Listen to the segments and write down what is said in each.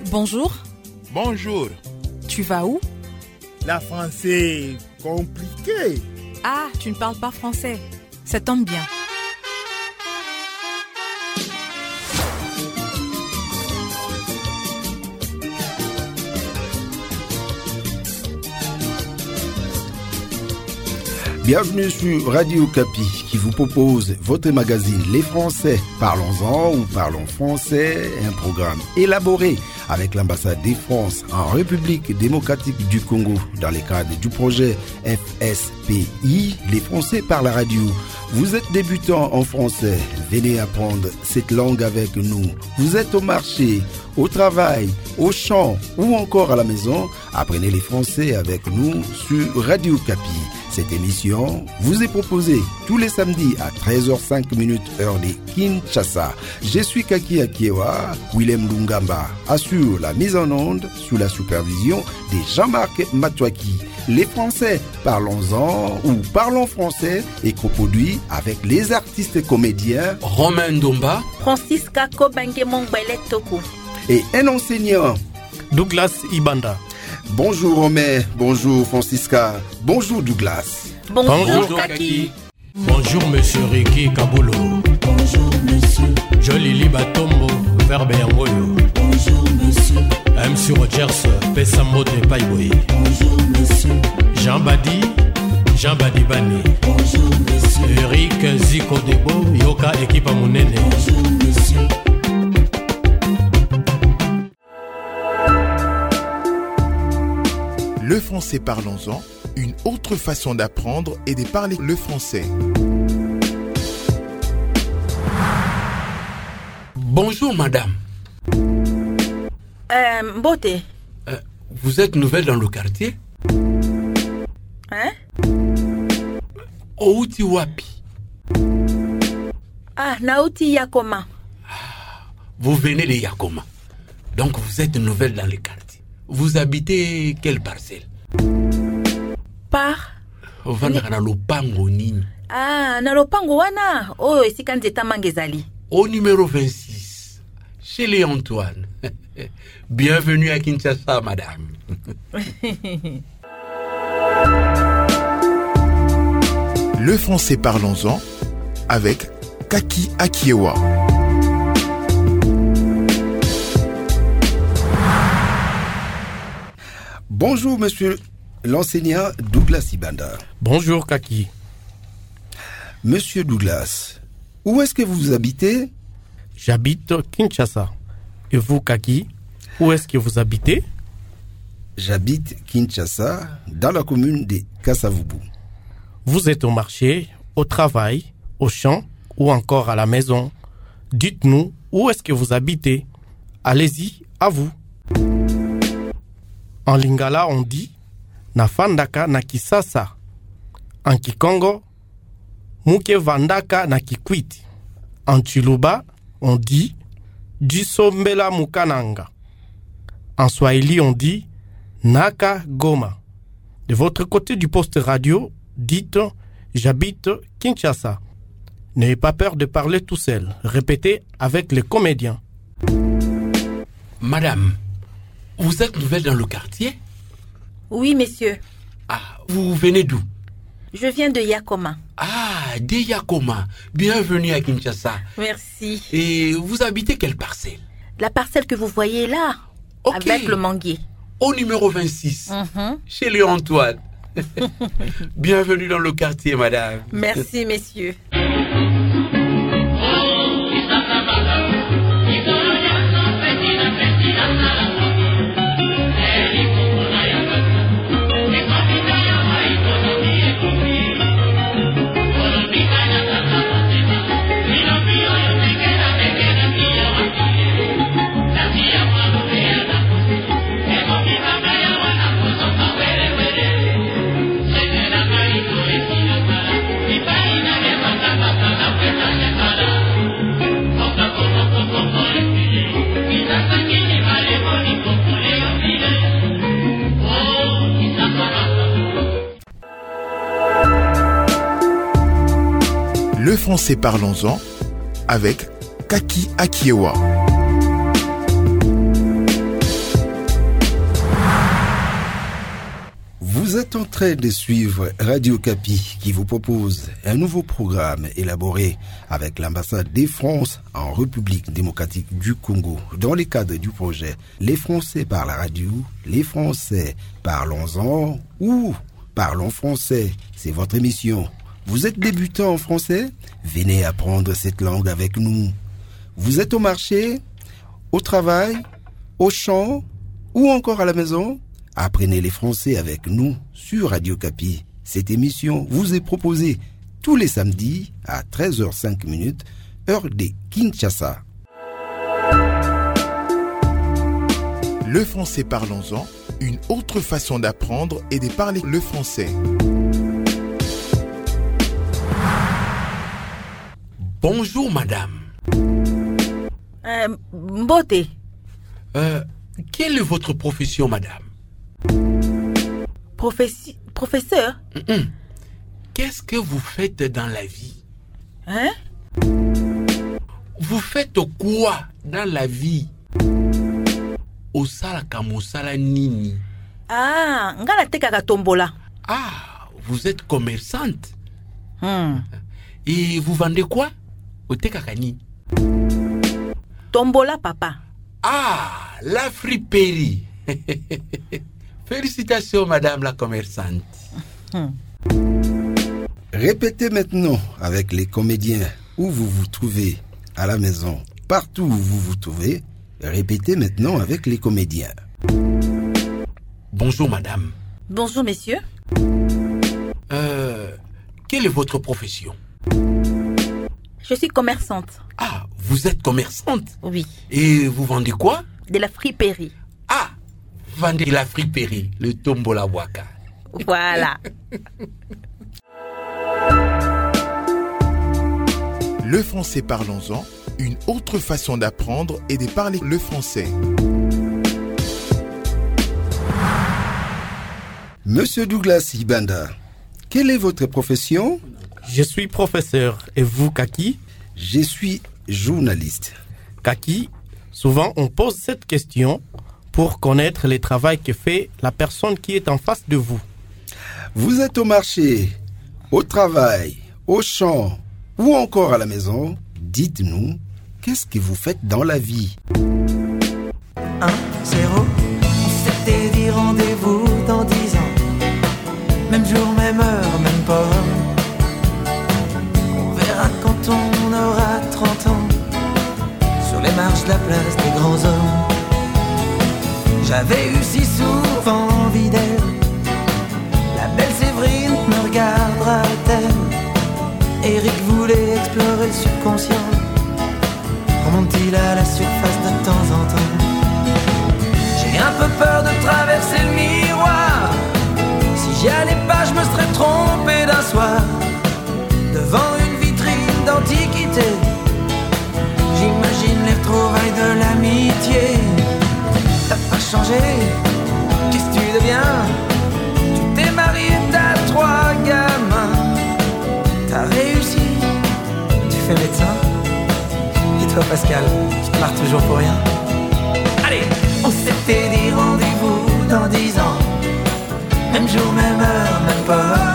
Bonjour. Bonjour. Tu vas où? La français compliqué. Ah, tu ne parles pas français. Ça tombe bien. Bienvenue sur Radio Kapi qui vous propose votre magazine Les Français. Parlons-en ou parlons français, un programme élaboré avec l'ambassade de France en République démocratique du Congo dans le cadre du projet FSPI, Les Français par la radio. Vous êtes débutant en français, venez apprendre cette langue avec nous. Vous êtes au marché, au travail, au champ ou encore à la maison, apprenez les français avec nous sur Radio Kapi. Cette émission vous est proposée tous les samedis à 13h05 heure de Kinshasa. Je suis Kaki Akiewa, Willem Lungamba assure la mise en onde sous la supervision de Jean-Marc Matouaki. Les Français, parlons-en ou parlons français est coproduit avec les artistes comédiens Romain Ndomba, Francisca Kobange-Mongbele Toko et un enseignant Douglas Ibanda. Bonjour Romain, bonjour Francisca, bonjour Douglas. Bonjour Kaki. Bonjour Monsieur Ricky Kaboulo. Bonjour Monsieur. Joli Libatombo, Verbe Yangoyo. Bonjour Monsieur. MC Rogers, Pesambo de Païboy. Bonjour Monsieur. Jean Badi Bani. Bonjour Monsieur. Eric Ziko Debo, Yoka Ekipa Munene. Bonjour Monsieur. Le français parlons-en, une autre façon d'apprendre et de parler le français. Bonjour madame. Mbote. Vous êtes nouvelle dans le quartier? Hein? Outi wapi? Ah, Nauti Yakoma. Vous venez de Yakoma. Donc vous êtes nouvelle dans le quartier. Vous habitez quelle parcelle? Par. Vandaka na lopango nini? Ah, na lopango wana. Oh, esika nzeta mangezali. Au numéro 26, chez les Antoine. Bienvenue à Kinshasa, madame. Le français parlons-en avec Kaki Akiewa. Bonjour monsieur l'enseignant Douglas Ibanda. Bonjour Kaki. Monsieur Douglas, où est-ce que vous habitez? J'habite Kinshasa. Et vous Kaki, où est-ce que vous habitez? J'habite Kinshasa, dans la commune de Kasavubu. Vous êtes au marché, au travail, au champ ou encore à la maison. Dites-nous où est-ce que vous habitez. Allez-y, à vous. En lingala, on dit nafandaka na kisasa. En kikongo, muke vandaka na kikwiti. En chiluba, on dit jisombela mukananga. En swahili, on dit naka goma. De votre côté du poste radio, dites j'habite Kinshasa. N'ayez pas peur de parler tout seul. Répétez avec les comédiens. Madame, vous êtes nouvelle dans le quartier? Oui, monsieur. Ah, vous venez d'où? Je viens de Yakoma. Ah, de Yakoma. Bienvenue à Kinshasa. Merci. Et vous habitez quelle parcelle? La parcelle que vous voyez là, avec le manguier. Au numéro 26, chez les Antoine. Bienvenue dans le quartier, madame. Merci, messieurs. Le français parlons-en avec Kaki Akiewa. Vous êtes en train de suivre Radio Kapi qui vous propose un nouveau programme élaboré avec l'ambassade des France en République démocratique du Congo dans le cadre du projet Les Français par la radio, les Français parlons-en ou parlons français. C'est votre émission. Vous êtes débutant en français? Venez apprendre cette langue avec nous. Vous êtes au marché, au travail, au champ ou encore à la maison? Apprenez les français avec nous sur Radio Kapi. Cette émission vous est proposée tous les samedis à 13h05, heure de Kinshasa. Le français parlons-en, une autre façon d'apprendre et de parler le français. Bonjour madame. Mbote. Quelle est votre profession madame? Professeur? Qu'est-ce que vous faites dans la vie? Hein? Vous faites quoi dans la vie? Osala kamosala nini? Ah, ngala tekaka tombola. Ah, vous êtes commerçante. Et vous vendez quoi? Otekaka nini? Tombola, papa. Ah, la friperie. Félicitations, madame la commerçante. Répétez maintenant avec les comédiens où vous vous trouvez à la maison, partout où vous vous trouvez. Répétez maintenant avec les comédiens. Bonjour, madame. Bonjour, messieurs. Quelle est votre profession? Je suis commerçante. Ah, vous êtes commerçante? Oui. Et vous vendez quoi? De la friperie. Ah, vous vendez la friperie, le tombola waka. Voilà. Le français parlons-en, une autre façon d'apprendre et de parler le français. Monsieur Douglas Ibanda, quelle est votre profession? Je suis professeur. Et vous, Kaki? Je suis journaliste. Kaki, souvent on pose cette question pour connaître le travail que fait la personne qui est en face de vous. Vous êtes au marché, au travail, au champ ou encore à la maison? Dites-nous, qu'est-ce que vous faites dans la vie? 1, 0, on s'était dit rendez-vous dans 10 ans. Même jour, même heure, même port. On verra quand on aura 30 ans, sur les marches de la place des grands hommes. J'avais eu si souvent envie d'elle. La belle Séverine me regardera-t-elle? Eric voulait explorer le subconscient. Remonte-t-il à la surface de temps en temps? J'ai un peu peur de traverser le miroir. Si j'y allais pas, je me serais trompé d'un soir. Devant une vitrine d'antiquité, j'imagine les retrouvailles de l'amitié. T'as pas changé, qu'est-ce que tu deviens? Tu t'es marié, t'as 3 gamins. T'as réussi, tu fais médecin. Et toi Pascal, tu te marres toujours pour rien. Allez, on s'était dit rendez-vous dans 10 ans. Même jour, même heure, même pas.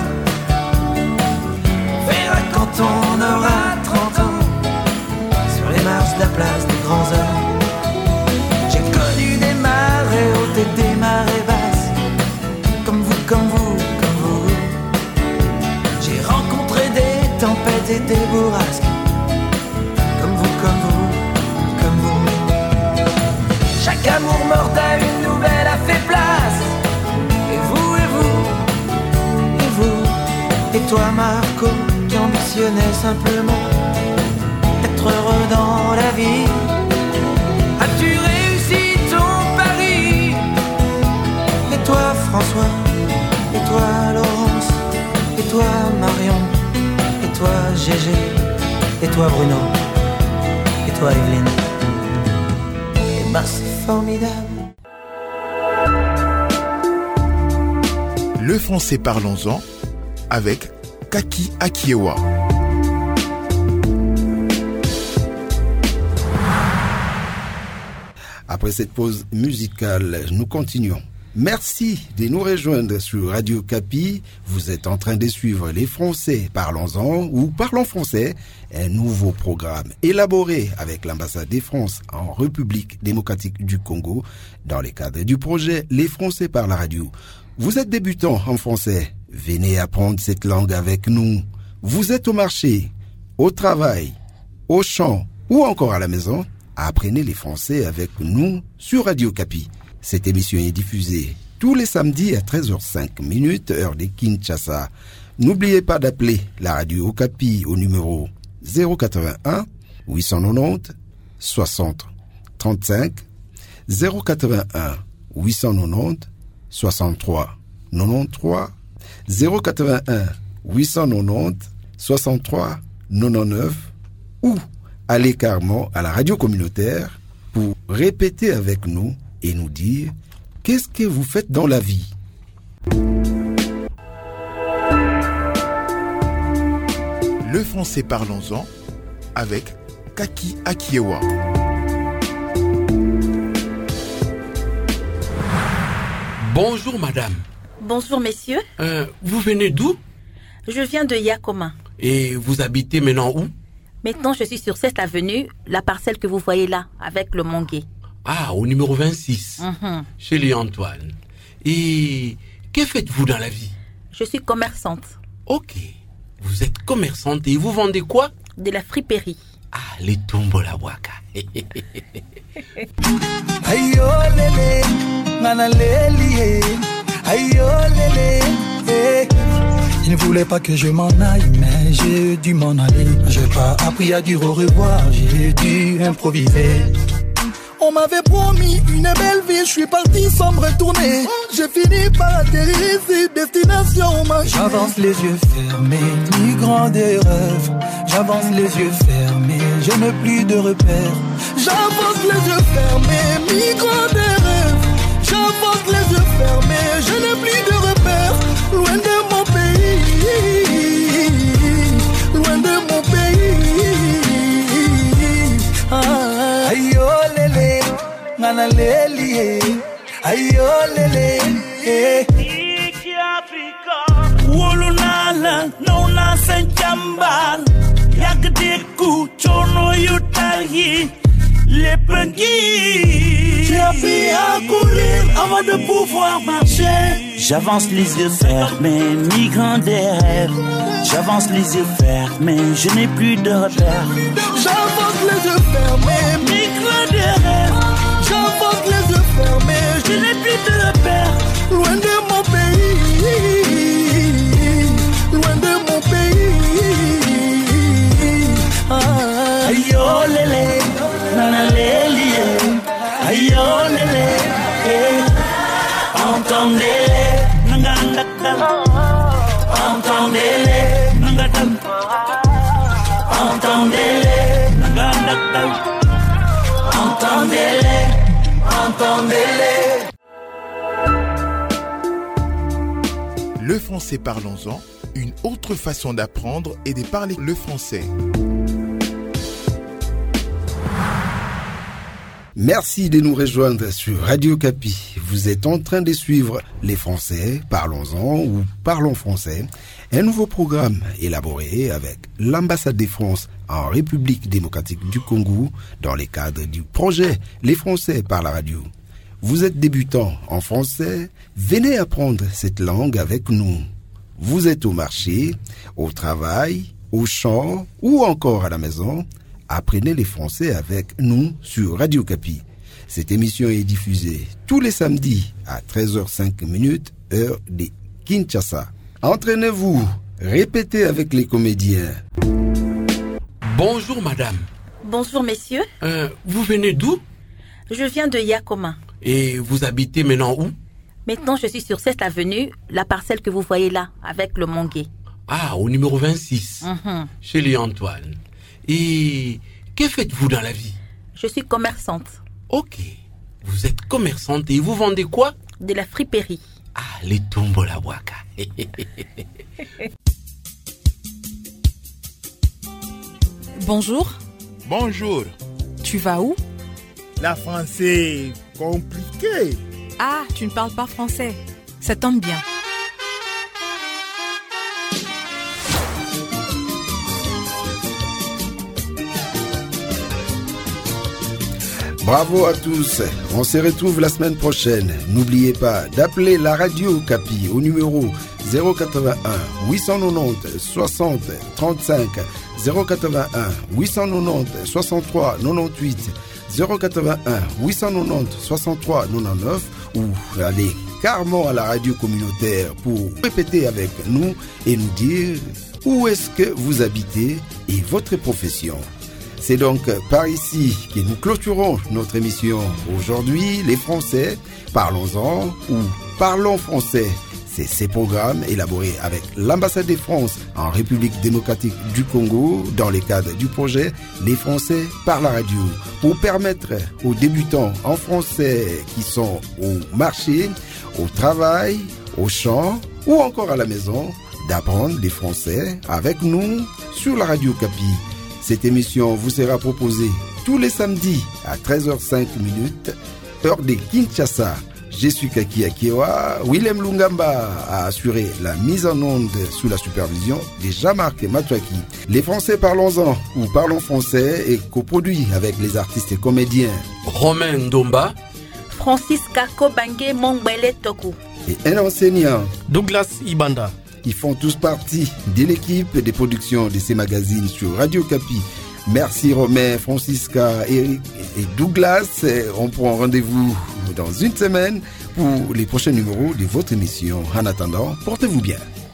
On verra quand on aura 30 ans, sur les marches de la place des grands hommes. J'ai connu des marées hautes et des marées basses, comme vous, comme vous, comme vous. J'ai rencontré des tempêtes et des bourrasques, comme vous, comme vous, comme vous. Chaque amour mort à une nouvelle a fait place. Et vous, et vous, et vous. Et toi Marco, qui ambitionnais simplement être heureux dans la vie. As-tu réussi ton pari? Et toi François, et toi Laurence, et toi Marion, et toi Gégé, et toi Bruno, et toi Evelyne. Et ben c'est formidable. Le français parlons-en avec Kaki Akiewa. Après cette pause musicale, nous continuons. Merci de nous rejoindre sur Radio Capi. Vous êtes en train de suivre Les Français Parlons-en ou Parlons Français, un nouveau programme élaboré avec l'ambassade de France en République démocratique du Congo dans le cadre du projet Les Français par la radio. Vous êtes débutant en français, venez apprendre cette langue avec nous. Vous êtes au marché, au travail, au champ ou encore à la maison, apprenez les français avec nous sur Radio Capi. Cette émission est diffusée tous les samedis à 13h05 heure de Kinshasa. N'oubliez pas d'appeler la radio Okapi au numéro 081 890 60 35 081 890 63 93 081 890 63 99 ou allez carrément à la radio communautaire pour répéter avec nous et nous dire qu'est-ce que vous faites dans la vie. Le français parlons-en avec Kaki Akiewa. Bonjour madame. Bonjour messieurs. Vous venez d'où? Je viens de Yakoma. Et vous habitez maintenant où? Maintenant, je suis sur cette avenue, la parcelle que vous voyez là, avec le Mongué. Ah, au numéro 26, chez les Antoine. Et que faites-vous dans la vie? Je suis commerçante. Ok. Vous êtes commerçante et vous vendez quoi? De la friperie. Ah, les tombola waka. Ayo lele, nana lele, ayo lele, eh. Il ne voulait pas que je m'en aille, mais j'ai dû m'en aller. J'ai pas appris à dire au revoir, j'ai dû improviser. On m'avait promis une belle vie, je suis parti sans me retourner. J'ai fini par atterrir ici, destination ma. J'avance les yeux fermés, migrant des rêves. J'avance les yeux fermés, je n'ai plus de repères. J'avance les yeux fermés, migrant des rêves. J'avance les yeux fermés, je n'ai plus de repères. Loin de mon pays, loin de mon pays. Ah. Aïe oh lélé, nana lélé, aïe oh lélé, eh. Iki Afrika, wolunala, nona senchambal, yagdeku, chono yutagi, les penguins. J'ai appris à courir avant de pouvoir marcher. J'avance les yeux fermés, migrant des rêves. J'avance les yeux fermés, je n'ai plus de repères. J'avance les yeux fermés, migrant des rêves. J'avance les yeux fermés, je n'ai plus de repères. Loin de mon pays, loin de mon pays. Ah. Aïe oh lélé, nana lélé, aïe oh lélé, eh. Entendez-les, nangandakal. Entendez-les, nangadal. Entendez-les, nangandakal. Entendez-les, entendez-les. Le français parlons-en, une autre façon d'apprendre et de parler le français. Merci de nous rejoindre sur Radio Capi. Vous êtes en train de suivre Les Français Parlons-en ou Parlons Français, un nouveau programme élaboré avec l'ambassade de France en République démocratique du Congo dans le cadre du projet Les Français par la radio. Vous êtes débutant en français, venez apprendre cette langue avec nous. Vous êtes au marché, au travail, au champ ou encore à la maison. Apprenez les français avec nous sur Radio Capi. Cette émission est diffusée tous les samedis à 13h05 heure de Kinshasa. Entraînez-vous, répétez avec les comédiens. Bonjour madame. Bonjour messieurs. Vous venez d'où? Je viens de Yakoma. Et vous habitez maintenant où? Maintenant, je suis sur cette avenue, la parcelle que vous voyez là, avec le Mongué. Ah, au numéro 26, chez les Antoine. Et que faites-vous dans la vie? Je suis commerçante. Ok. Vous êtes commerçante et vous vendez quoi? De la friperie. Ah, les tombola waka. Bonjour. Bonjour. Tu vas où? La français compliqué. Ah, tu ne parles pas français. Ça tombe bien. Bravo à tous, on se retrouve la semaine prochaine. N'oubliez pas d'appeler la radio Capi au numéro 081 890 60 35 081 890 63 98 081 890 63 99 ou allez carrément à la radio communautaire pour répéter avec nous et nous dire où est-ce que vous habitez et votre profession. C'est donc par ici que nous clôturons notre émission. Aujourd'hui, les Français, parlons-en ou parlons français. C'est ces programmes élaborés avec l'ambassade de France en République démocratique du Congo dans le cadre du projet Les Français par la radio pour permettre aux débutants en français qui sont au marché, au travail, au champ ou encore à la maison d'apprendre les français avec nous sur la radio Capi. Cette émission vous sera proposée tous les samedis à 13h05, heure de Kinshasa. Je suis Kaki Akiewa. Willem Lungamba a assuré la mise en onde sous la supervision de Jean-Marc Matouaki. Les Français parlons-en ou parlons français est coproduit avec les artistes et comédiens Romain Ndomba, Francis Kako Bangé Mongbele Toku et un enseignant Douglas Ibanda. Ils font tous partie de l'équipe de production de ces magazines sur Radio Capi. Merci Romain, Francisca, Eric et Douglas. On prend rendez-vous dans une semaine pour les prochains numéros de votre émission. En attendant, portez-vous bien.